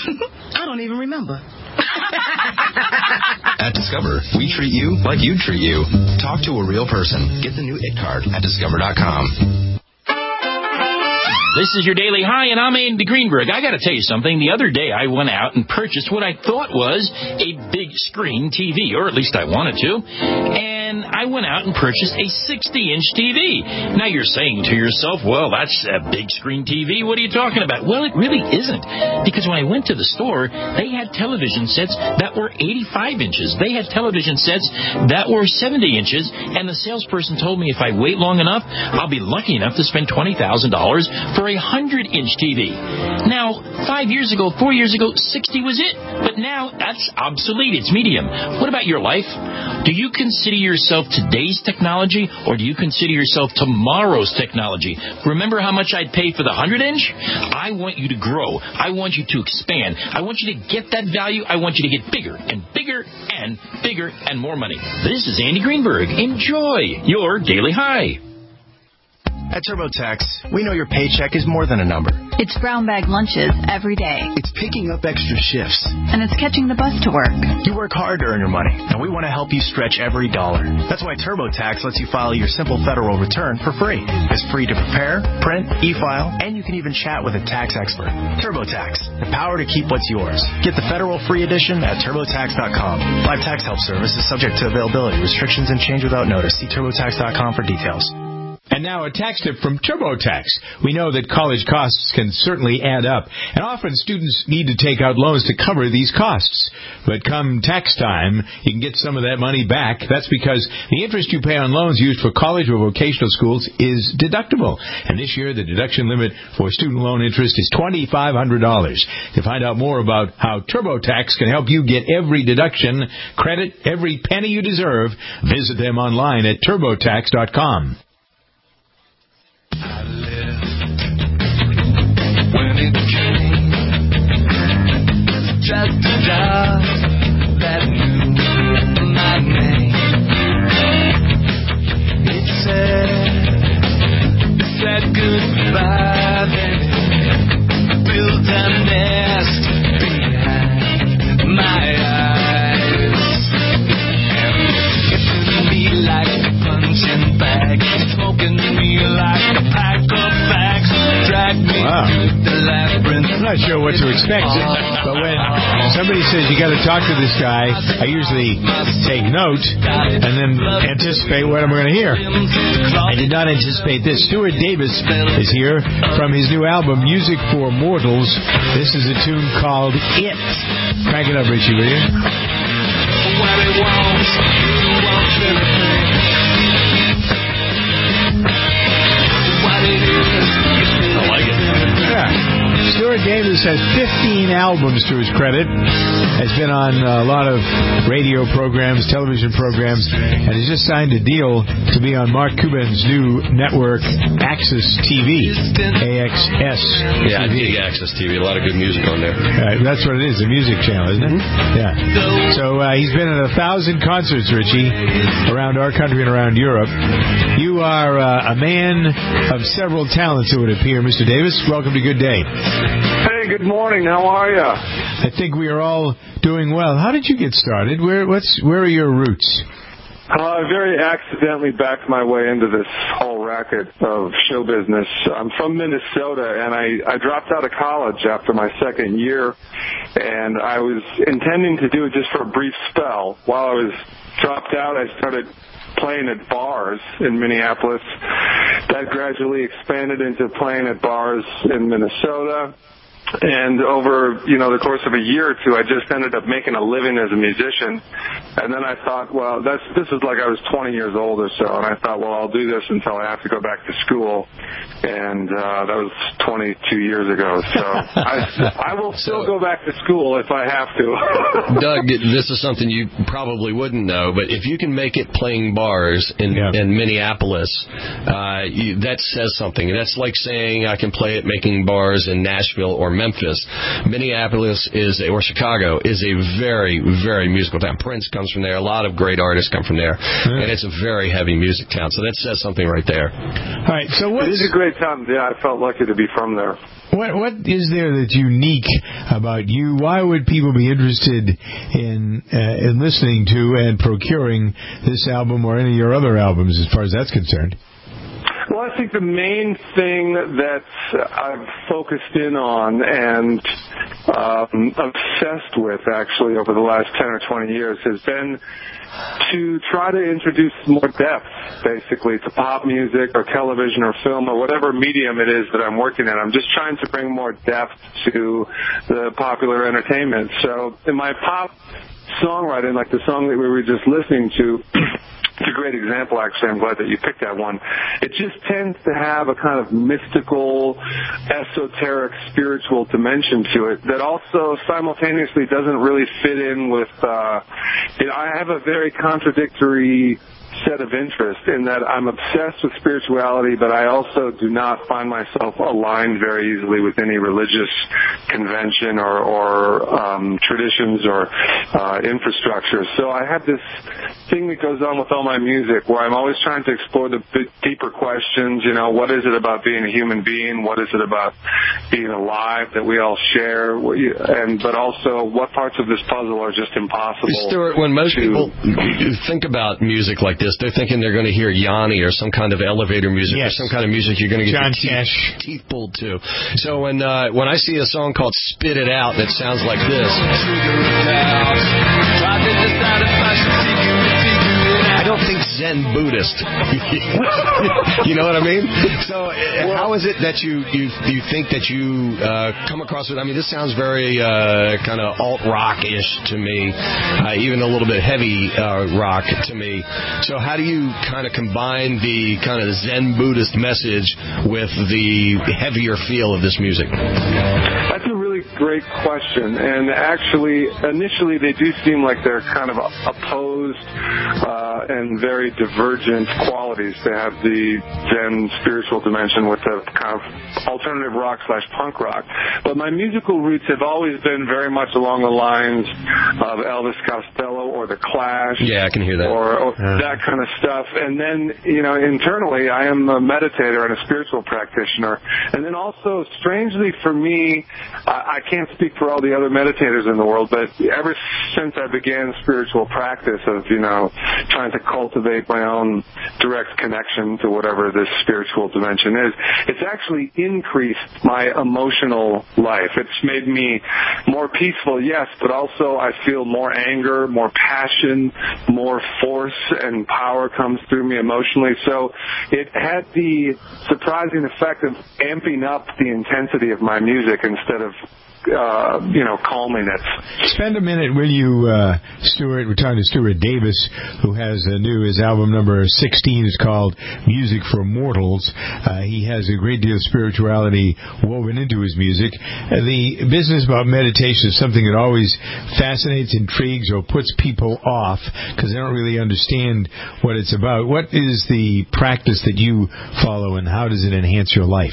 I don't even remember. At Discover, we treat you like you'd treat you. Talk to a real person. Get the new I T card at discover dot com. This is your Daily High, and I'm Andy Greenberg. I got to tell you something. The other day, I went out and purchased what I thought was a big screen T V, or at least I wanted to. And I went out and purchased a sixty-inch T V. Now you're saying to yourself, well, that's a big screen T V. What are you talking about? Well, it really isn't. Because when I went to the store, they had television sets that were eighty-five inches. They had television sets that were seventy inches. And the salesperson told me if I wait long enough, I'll be lucky enough to spend twenty thousand dollars for a one hundred inch T V. Now, five years ago, four years ago, sixty was it. But now, that's obsolete. It's medium. What about your life? Do you consider yourself today's technology, or do you consider yourself tomorrow's technology? Remember how much I'd pay for the one hundred inch? I want you to grow. I want you to expand. I want you to get that value. I want you to get bigger and bigger and bigger and more money. This is Andy Greenberg. Enjoy your Daily High. At TurboTax, we know your paycheck is more than a number. It's brown bag lunches every day. It's picking up extra shifts. And it's catching the bus to work. You work hard to earn your money, and we want to help you stretch every dollar. That's why TurboTax lets you file your simple federal return for free. It's free to prepare, print, e-file, and you can even chat with a tax expert. TurboTax, the power to keep what's yours. Get the federal free edition at turbotax dot com. Live tax help service is subject to availability, restrictions, and change without notice. See turbotax dot com for details. And now a tax tip from TurboTax. We know that college costs can certainly add up, and often students need to take out loans to cover these costs. But come tax time, you can get some of that money back. That's because the interest you pay on loans used for college or vocational schools is deductible. And this year, the deduction limit for student loan interest is two thousand five hundred dollars. To find out more about how TurboTax can help you get every deduction, credit, every penny you deserve, visit them online at turbotax dot com. I left when it came, just a dog that knew my name. It said, it said goodbye, then it built a nest behind my eyes. And it hit me like a punching bag, smoking me like a pack of bags, drag me wow. through the labyrinth not sure what to expect, but when somebody says you got to talk to this guy, I usually take note and then anticipate what I'm going to hear. I did not anticipate this. Stuart Davis is here from his new album, Music for Mortals. This is a tune called It. Crank it up, Richie, will you? I like it. Yeah. Stuart Davis has fifteen albums to his credit, has been on a lot of radio programs, television programs, and has just signed a deal to be on Mark Cuban's new network, Access T V. A X S Yeah, I dig Access T V. A lot of good music on there. Uh, that's what it is, a music channel, isn't it? Mm-hmm. Yeah. So uh, he's been at a thousand concerts, Richie, around our country and around Europe. You are uh, a man of several talents, it would appear, Mister Davis. Welcome to Good Day. Hey, good morning. How are you? I think we are all doing well. How did you get started? Where what's where are your roots? Uh, I very accidentally backed my way into this whole racket of show business. I'm from Minnesota, and I, I dropped out of college after my second year, and I was intending to do it just for a brief spell. While I was dropped out, I started playing at bars in Minneapolis. That gradually expanded into playing at bars in Minnesota. And over, you know, the course of a year or two, I just ended up making a living as a musician. And then I thought, well, that's this is like I was twenty years old or so, and I thought, well, I'll do this until I have to go back to school. And uh, that was twenty-two years ago. So I, I will still go back to school if I have to. Doug, this is something you probably wouldn't know, but if you can make it playing bars in, yeah. in Minneapolis, uh, you, that says something. That's like saying I can play it making bars in Nashville or Memphis. Minneapolis is, or Chicago, is a very, very musical town. Prince comes from there. A lot of great artists come from there. Yeah. And it's a very heavy music town. So that says something right there. All right. So what it is a great town. Yeah, I felt lucky to be from there. What What is there that's unique about you? Why would people be interested in uh, in listening to and procuring this album or any of your other albums, as far as that's concerned? Well, I think the main thing that I've focused in on and um, obsessed with, actually, over the last ten or twenty years has been to try to introduce more depth, basically, to pop music or television or film or whatever medium it is that I'm working in. I'm just trying to bring more depth to the popular entertainment. So in my pop songwriting, like the song that we were just listening to, it's a great example, actually. I'm glad that you picked that one. It just tends to have a kind of mystical, esoteric, spiritual dimension to it that also simultaneously doesn't really fit in with, uh, you know, I have a very contradictory set of interests in that I'm obsessed with spirituality, but I also do not find myself aligned very easily with any religious convention or, or um, traditions or uh, infrastructure. So I have this thing that goes on with all my music where I'm always trying to explore the bit deeper questions. You know, what is it about being a human being? What is it about being alive that we all share? And but also, what parts of this puzzle are just impossible? Stuart, when most to, people think about music like this, they're thinking they're going to hear Yanni or some kind of elevator music yes. or some kind of music you're going to get John your teeth, teeth pulled to. So when uh, when I see a song called Spit It Out that sounds like this, I don't think Zen Buddhist. You know what I mean? So uh, how is it that you, you, you think that you uh, come across it? I mean, this sounds very uh, kind of alt-rock-ish to me, uh, even a little bit heavy uh, rock to me. So how do you kind of combine the kind of Zen Buddhist message with the heavier feel of this music? That's a really great question. And actually, initially, they do seem like they're kind of opposed uh, and very divergent qualities. They have the Zen spiritual dimension with the kind of alternative rock slash punk rock. But my musical roots have always been very much along the lines of Elvis Costello or The Clash. Yeah, I can hear that. Or, or yeah. that kind of stuff. And then, you know, internally, I am a meditator and a spiritual practitioner. And then also, strangely for me, I, I can't can't speak for all the other meditators in the world, but ever since I began spiritual practice of, you know, trying to cultivate my own direct connection to whatever this spiritual dimension is, it's actually increased my emotional life. It's made me more peaceful, yes, but also I feel more anger, more passion, more force and power comes through me emotionally. So it had the surprising effect of amping up the intensity of my music instead of Uh, you know, calming it. Spend a minute, will you, uh, Stuart? We're talking to Stuart Davis, who has a new, his album number sixteen is called Music for Mortals. Uh, he has a great deal of spirituality woven into his music. Uh, the business about meditation is something that always fascinates, intrigues, or puts people off because they don't really understand what it's about. What is the practice that you follow, and how does it enhance your life?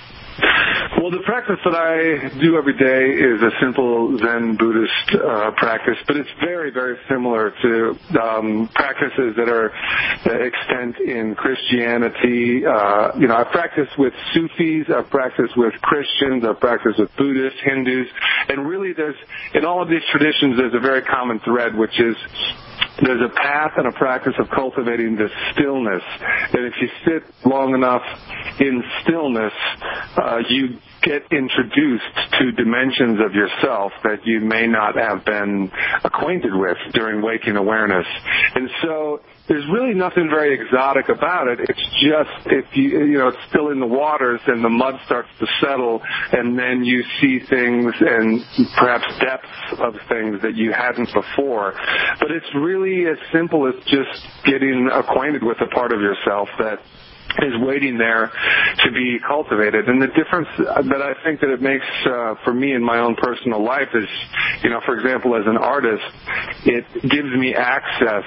Well, the practice that I do every day is a simple Zen Buddhist uh, practice, but it's very, very similar to um, practices that are that extant in Christianity. Uh, you know, I've practiced with Sufis, I've practiced with Christians, I've practiced with Buddhists, Hindus, and really there's, in all of these traditions, there's a very common thread, which is there's a path and a practice of cultivating this stillness. And if you sit long enough in stillness, uh, you get introduced to dimensions of yourself that you may not have been acquainted with during waking awareness. And so there's really nothing very exotic about it. It's just if you, you know, it's still in the waters and the mud starts to settle, and then you see things and perhaps depths of things that you hadn't before. But it's really as simple as just getting acquainted with a part of yourself that is waiting there to be cultivated. And the difference that I think that it makes uh, for me in my own personal life is, you know, for example, as an artist, it gives me access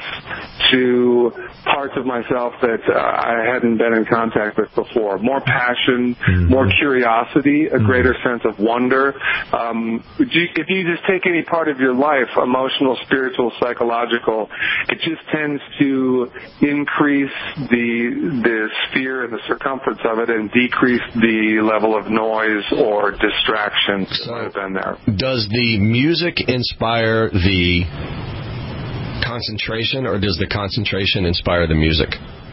to parts of myself that uh, I hadn't been in contact with before. More passion, mm-hmm. more curiosity, a greater sense of wonder. Um, if you just take any part of your life, emotional, spiritual, psychological, it just tends to increase the the sphere and the circumference of it and decrease the level of noise or distraction that might have been there. Does the music inspire the concentration, or does the concentration inspire the music?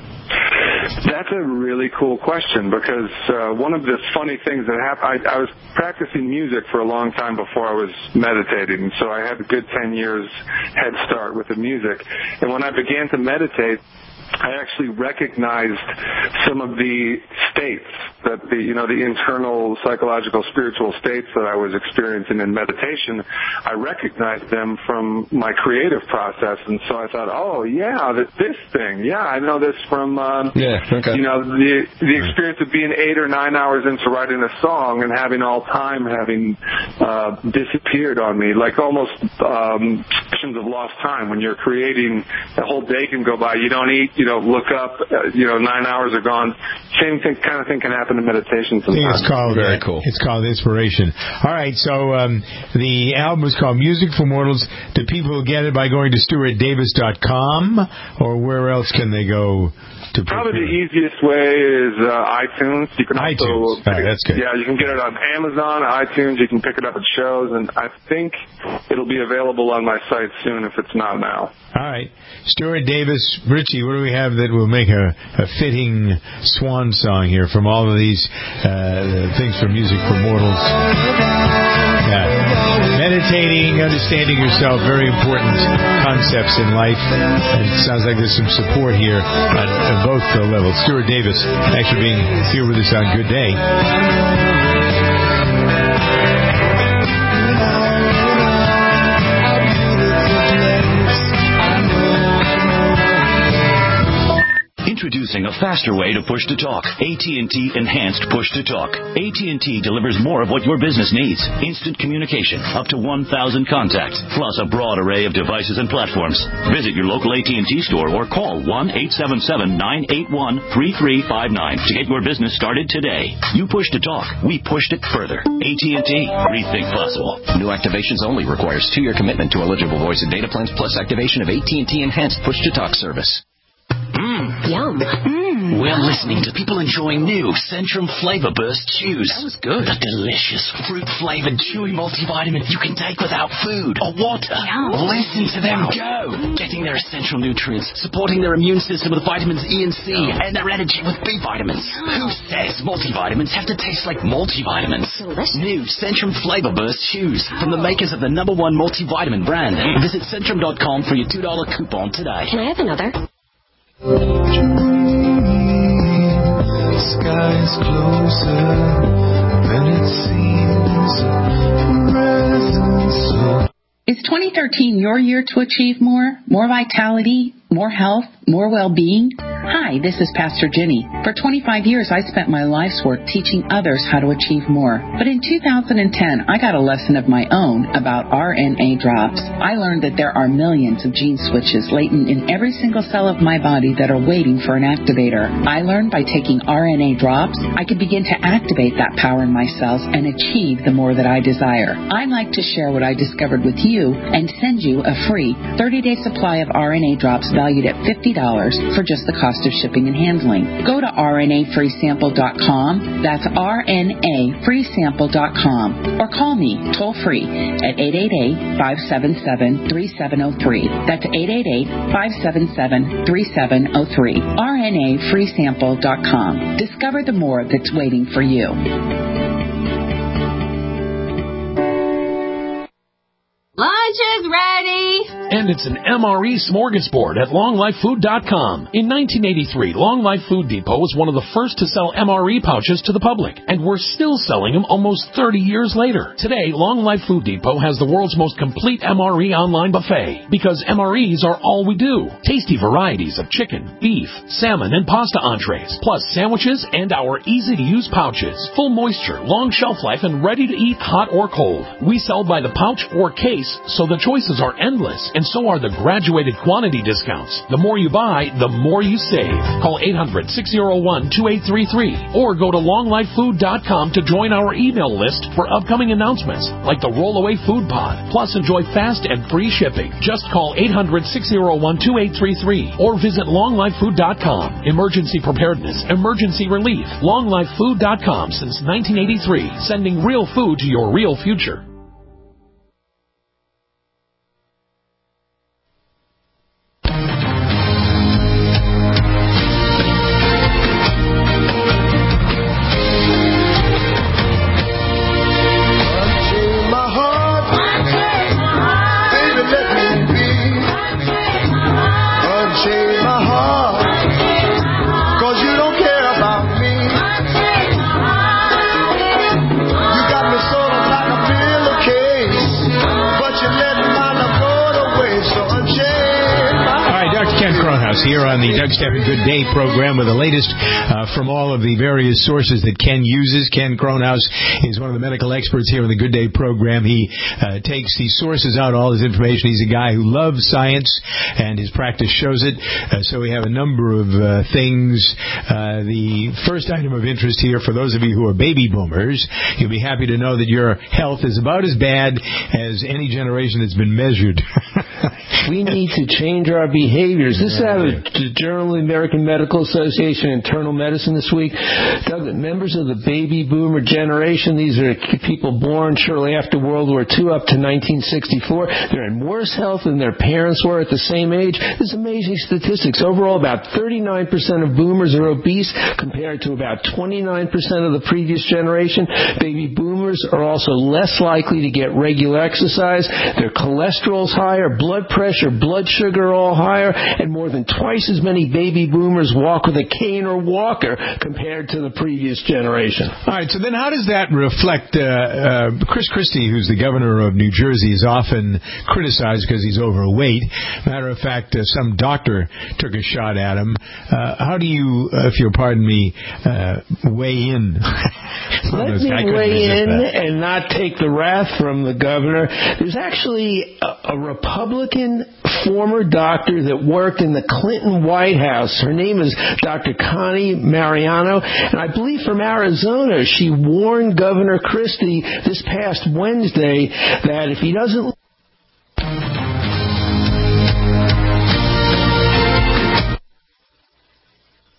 That's a really cool question, because uh, one of the funny things that happened, I, I was practicing music for a long time before I was meditating, so I had a good ten years head start with the music. And when I began to meditate, I actually recognized some of the states that the, you know, the internal psychological spiritual states that I was experiencing in meditation. I recognized them from my creative process, and so I thought, oh yeah, this, this thing, yeah, I know this from, um, yeah, okay. you know, the the experience of being eight or nine hours into writing a song and having all time having uh, disappeared on me, like almost um, sections of lost time. When you're creating, a whole day can go by, you don't eat. You know, look up, uh, you know, nine hours are gone. Same thing, kind of thing can happen in meditation sometimes. I think it's called, Very cool. It's called inspiration. All right, so um, the album is called Music for Mortals. Do people get it by going to stuart davis dot com, or where else can they go? To Probably the easiest way is uh, iTunes. You can iTunes. also, All right, that's good. Yeah, you can get it on Amazon, iTunes. You can pick it up at shows, and I think it'll be available on my site soon if it's not now. All right. Stuart Davis, Richie, what do we have that will make a, a fitting swan song here from all of these uh, things from Music for Mortals? Yeah. Meditating, understanding yourself, very important concepts in life. And it sounds like there's some support here on, on both uh, levels. Stuart Davis, thanks for being here with us on Good Day. Introducing a faster way to push to talk. A T and T Enhanced Push to Talk. A T and T delivers more of what your business needs. Instant communication, up to one thousand contacts, plus a broad array of devices and platforms. Visit your local A T and T store or call one eight seven seven, nine eight one, three three five nine to get your business started today. You push to talk, we pushed it further. A T and T, rethink possible. New activations only requires two-year commitment to eligible voice and data plans plus activation of A T and T Enhanced Push to Talk service. Mmm, yum. Mmm, We're listening to people enjoying new Centrum Flavor Burst Chews. That was good. The delicious fruit-flavored chewy multivitamin you can take without food or water. Yum. Listen to them go. Getting their essential nutrients, supporting their immune system with vitamins E and C, and their energy with B vitamins. Who says multivitamins have to taste like multivitamins? Delicious. New Centrum Flavor Burst Chews from the makers of the number one multivitamin brand. Visit Centrum dot com for your two dollar coupon today. Can I have another? Sky's closer than it seems. Presence of Is twenty thirteen your year to achieve more? More vitality? More health? More well-being? Hi, this is Pastor Jenny. For twenty-five years, I spent my life's work teaching others how to achieve more. But in two thousand ten, I got a lesson of my own about R N A drops. I learned that there are millions of gene switches latent in every single cell of my body that are waiting for an activator. I learned by taking R N A drops, I could begin to activate that power in my cells and achieve the more that I desire. I'd like to share what I discovered with you and send you a free thirty-day supply of R N A drops valued at fifty dollars for just the cost of shipping and handling. Go to R N A free sample dot com. That's R N A free sample dot com. Or call me toll free at eight eight eight, five seven seven, three seven zero three. That's eight eight eight, five seven seven, three seven zero three. R N A free sample dot com. Discover the more that's waiting for you. Lunch is ready. And it's an M R E smorgasbord at long life food dot com. In nineteen eighty-three, Long Life Food Depot was one of the first to sell M R E pouches to the public, and we're still selling them almost thirty years later. Today, Long Life Food Depot has the world's most complete M R E online buffet, because M R Es are all we do. Tasty varieties of chicken, beef, salmon, and pasta entrees, plus sandwiches and our easy-to-use pouches. Full moisture, long shelf life, and ready to eat hot or cold. We sell by the pouch or case, so the choices are endless, and so are the graduated quantity discounts. The more you buy, the more you save. Call eight hundred, six oh one, two eight three three or go to long life food dot com to join our email list for upcoming announcements like the Rollaway Food Pod. Plus, enjoy fast and free shipping. Just call eight hundred, six oh one, two eight three three or visit long life food dot com. Emergency preparedness, emergency relief. long life food dot com since nineteen eighty-three, sending real food to your real future. Here on the Doug Stephan Good Day program with the latest uh, from all of the various sources that Ken uses. Ken Kronhaus is one of the medical experts here on the Good Day program. He uh, takes these sources out, all his information. He's a guy who loves science, and his practice shows it. Uh, so we have a number of uh, things. Uh, the first item of interest here, for those of you who are baby boomers, you'll be happy to know that your health is about as bad as any generation that's been measured. We need to change our behaviors. This is out of the Journal of the American Medical Association Internal Medicine this week. Doug, members of the baby boomer generation, these are people born shortly after World War Two up to nineteen sixty-four. They're in worse health than their parents were at the same age. This is amazing statistics. Overall, about thirty-nine percent of boomers are obese compared to about twenty-nine percent of the previous generation. Baby boomers are also less likely to get regular exercise. Their cholesterol's higher, blood pressure, blood sugar are all higher, and more than twice as many baby boomers walk with a cane or walker compared to the previous generation. All right, so then how does that reflect? Uh, uh, Chris Christie, who's the governor of New Jersey, is often criticized because he's overweight. Matter of fact, uh, some doctor took a shot at him. Uh, how do you, uh, if you'll pardon me, uh, weigh in? Let me weigh in and not take the wrath from the governor. There's actually a, a Republican former doctor that worked in the Clinton White House. Her name is Doctor Connie Mariano, and I believe from Arizona. She warned Governor Christie this past Wednesday that if he doesn't... If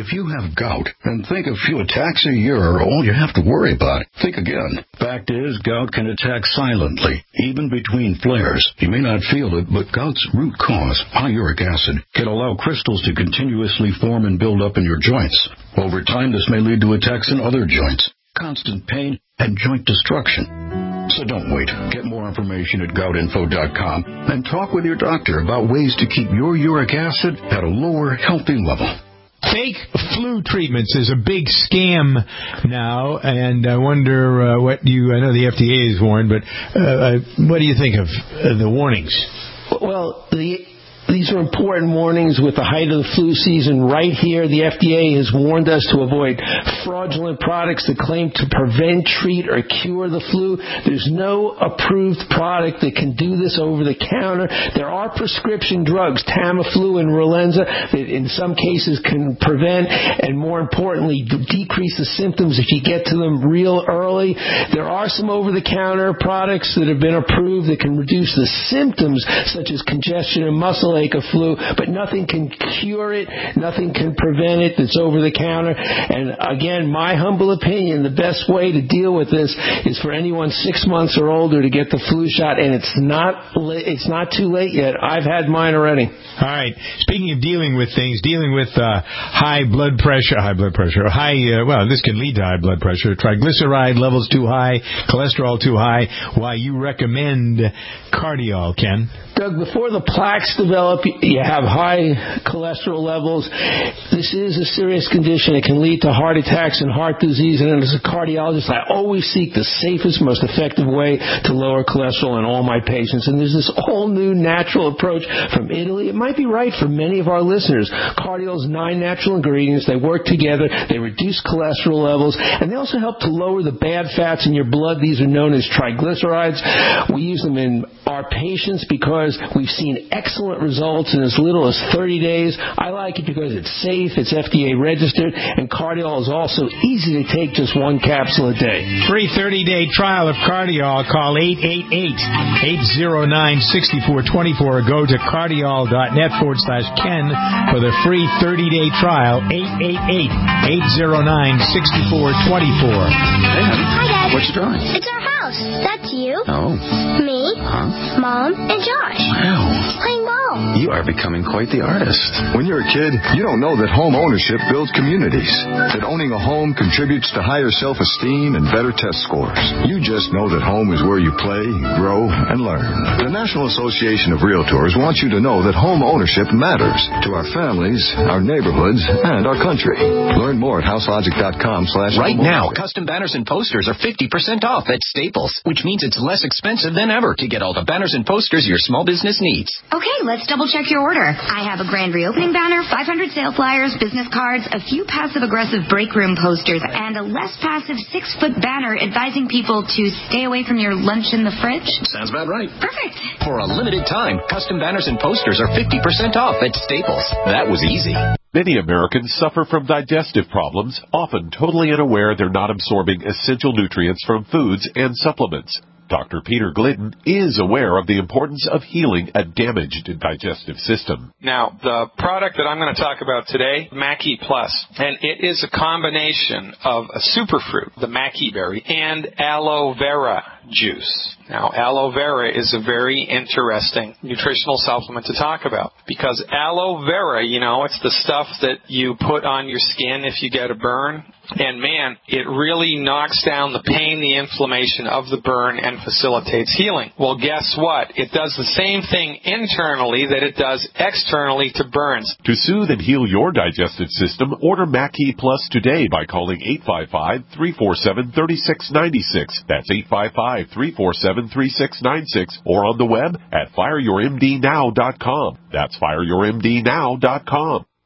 If you have gout and think a few attacks a year are all you have to worry about, think again. Fact is, gout can attack silently, even between flares. You may not feel it, but gout's root cause, high uric acid, can allow crystals to continuously form and build up in your joints. Over time, this may lead to attacks in other joints, constant pain, and joint destruction. So don't wait. Get more information at gout info dot com and talk with your doctor about ways to keep your uric acid at a lower, healthy level. Fake flu treatments is a big scam now, and I wonder uh, what you, I know the F D A is warned, but uh, what do you think of uh, the warnings? Well, the... These are important warnings with the height of the flu season right here. The F D A has warned us to avoid fraudulent products that claim to prevent, treat, or cure the flu. There's no approved product that can do this over the counter. There are prescription drugs, Tamiflu and Relenza, that in some cases can prevent and, more importantly, decrease the symptoms if you get to them real early. There are some over-the-counter products that have been approved that can reduce the symptoms, such as congestion and muscle ache of flu, but nothing can cure it, nothing can prevent it that's over the counter. And again, my humble opinion, the best way to deal with this is for anyone six months or older to get the flu shot, and it's not it's not too late yet. I've had mine already. All right. Speaking of dealing with things, dealing with uh, high blood pressure, high blood pressure, high, uh, well, this can lead to high blood pressure, triglyceride levels too high, cholesterol too high, why you recommend Cardiol, Ken? Doug, before the plaques develop, you have high cholesterol levels. This is a serious condition. It can lead to heart attacks and heart disease. And as a cardiologist, I always seek the safest, most effective way to lower cholesterol in all my patients. And there's this whole new natural approach from Italy. It might be right for many of our listeners. Cardiol's nine natural ingredients. They work together. They reduce cholesterol levels. And they also help to lower the bad fats in your blood. These are known as triglycerides. We use them in our patients because we've seen excellent results in as little as thirty days. I like it because it's safe, it's F D A registered, and Cardiol is also easy to take, just one capsule a day. Free thirty-day trial of Cardiol. Call eight eight eight, eight zero nine, six four two four or go to cardiol.net forward slash Ken for the free thirty-day trial. eight eight eight, eight zero nine, six four two four. Hey, honey. Hi, Dad. What you drawing? It's our house. That's you. Oh. Me. Huh? Mom and Josh. Wow. Playing ball. You are becoming quite the artist. When you're a kid, you don't know that home ownership builds communities, that owning a home contributes to higher self-esteem and better test scores. You just know that home is where you play, grow, and learn. The National Association of Realtors wants you to know that home ownership matters to our families, our neighborhoods, and our country. Learn more at houselogic.com slash Right now, custom banners and posters are fifty percent off at Staples, which means it's less expensive than ever to get all the banners and posters your small business needs. Okay, let's double check your order. I have a grand reopening banner, five hundred sale flyers, business cards, a few passive-aggressive break room posters, and a less passive six-foot banner advising people to stay away from your lunch in the fridge. Sounds about right. Perfect. For a limited time, custom banners and posters are fifty percent off at Staples. That was easy. Many Americans suffer from digestive problems, often totally unaware they're not absorbing essential nutrients from foods and supplements. Doctor Peter Glidden is aware of the importance of healing a damaged digestive system. Now, the product that I'm going to talk about today, Mackey Plus, and it is a combination of a superfruit, the Mackey berry, and aloe vera juice. Now, aloe vera is a very interesting nutritional supplement to talk about because aloe vera, you know, it's the stuff that you put on your skin if you get a burn. And, man, it really knocks down the pain, the inflammation of the burn, and facilitates healing. Well, guess what? It does the same thing internally that it does externally to burns. To soothe and heal your digestive system, order Mackey Plus today by calling eight five five, three four seven, three six nine six. That's eight five five, three four seven, three six nine six. Or on the web at fire your m d now dot com. That's fire your m d now dot com.